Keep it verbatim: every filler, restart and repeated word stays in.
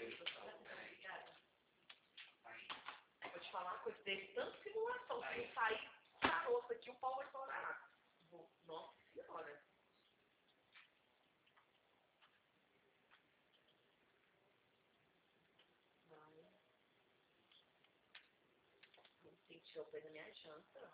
Vou te falar uma coisa, teve tanta simulação, se eu sair caroço aqui, o pau vai estourar. Nossa senhora. Vai. Não sentiu o pé da minha janta.